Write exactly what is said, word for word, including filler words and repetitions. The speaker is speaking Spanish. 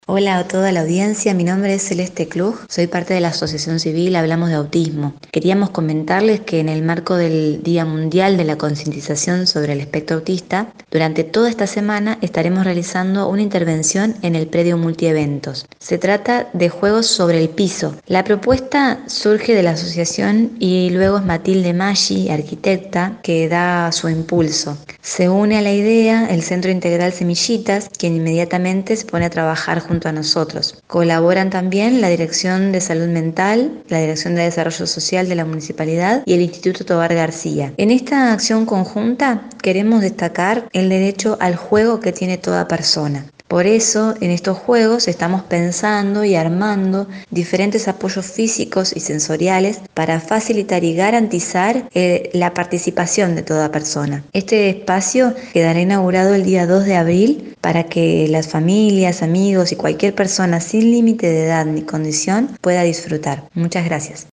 Hola a toda la audiencia, mi nombre es Celeste Klug, soy parte de la Asociación Civil Hablamos de Autismo. Queríamos comentarles que en el marco del Día Mundial de la Concientización sobre el Espectro Autista, durante toda esta semana estaremos realizando una intervención en el predio multieventos. Se trata de juegos sobre el piso. La propuesta surge de la asociación y luego es Matilde Maggi, arquitecta, que da su impulso. Se une a la idea el Centro Integral Semillitas, quien inmediatamente se pone a trabajar junto a nosotros. Colaboran también la Dirección de Salud Mental, la Dirección de Desarrollo Social de la Municipalidad y el Instituto Tobar García. En esta acción conjunta queremos destacar el derecho al juego que tiene toda persona. Por eso, en estos juegos estamos pensando y armando diferentes apoyos físicos y sensoriales para facilitar y garantizar eh, la participación de toda persona. Este espacio quedará inaugurado el día dos de abril para que las familias, amigos y cualquier persona sin límite de edad ni condición pueda disfrutar. Muchas gracias.